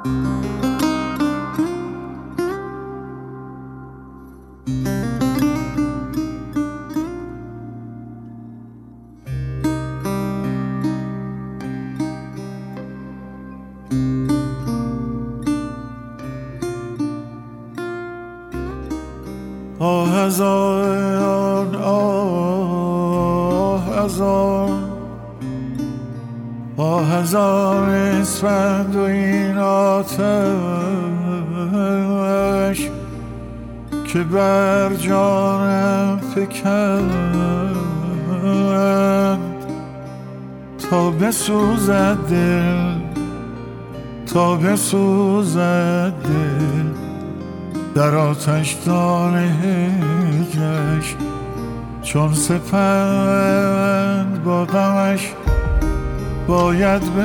آه از آن آه از آن آه از آن اسفند و این آتش که بر جانم فکند تا بسوزد دل تا بسوزد دل در آتشدان هجرش چون سپند با غمش باید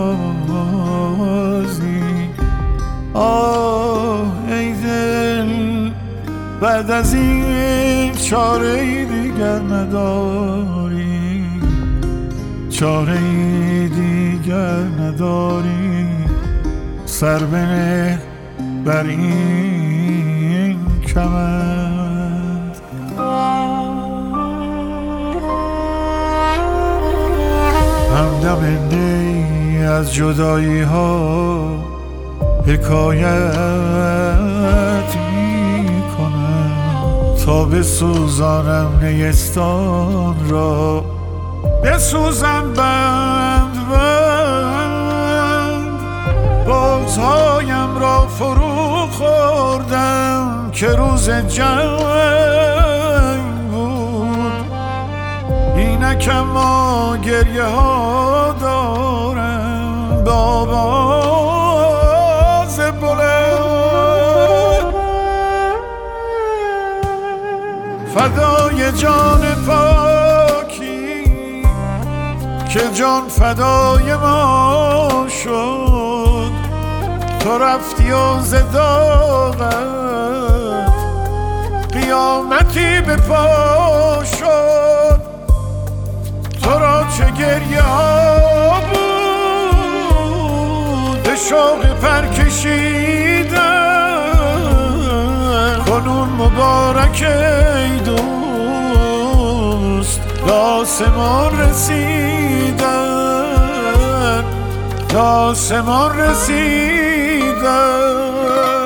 بسازی. آه ای دل بعد از این چاره دیگر نداری، چاره دیگر نداری. سر بنه بر این کمند. همدم نی از جدایی ها حکایت می کنم تا بسوزانم نیستان را، بسوزم بند بند. بازهایم را فرو خوردم که روز جنگ بود. اینکم ما گریه ها دارم با آواز بلند. فدای جان پاکی که جان فدای ما شد، تو رفتی و ز داغت قیامتی به پا شد. تو را چه گریه ها بود به شوق پر کشیدن. کنون مبارک ای دوست به آسمان رسیدن، به آسمان رسیدن.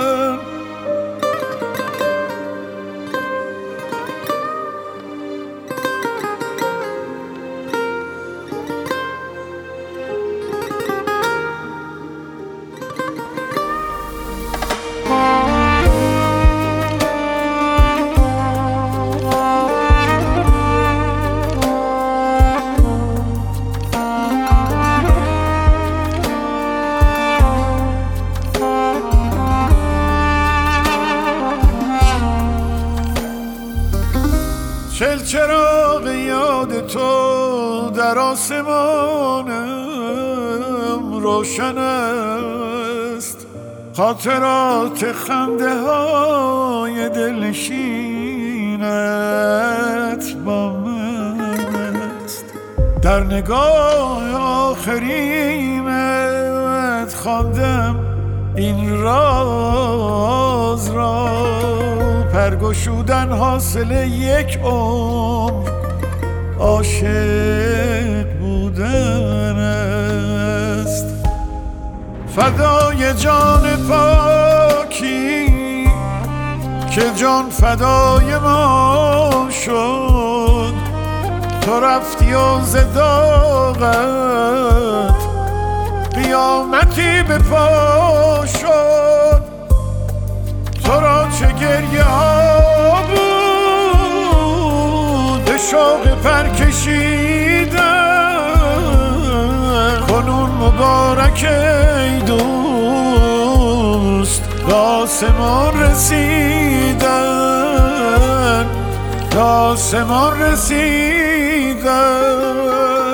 چراغ یاد تو در آسمانم روشن است. خاطرات خنده های دلنشینت با من است. در نگاه آخرینت خواندم این راز را. پرگشودن حاصل یک عمر عاشق بودن است. فدای جان پاکی که جان فدای ما شد، تو رفتی و ز داغت قیامتی به پا شد. تو را چه گریه ها بود به شوق پر کشیدن. کنون مبارک ای دوست به آسمان رسیدن، به آسمان رسیدن.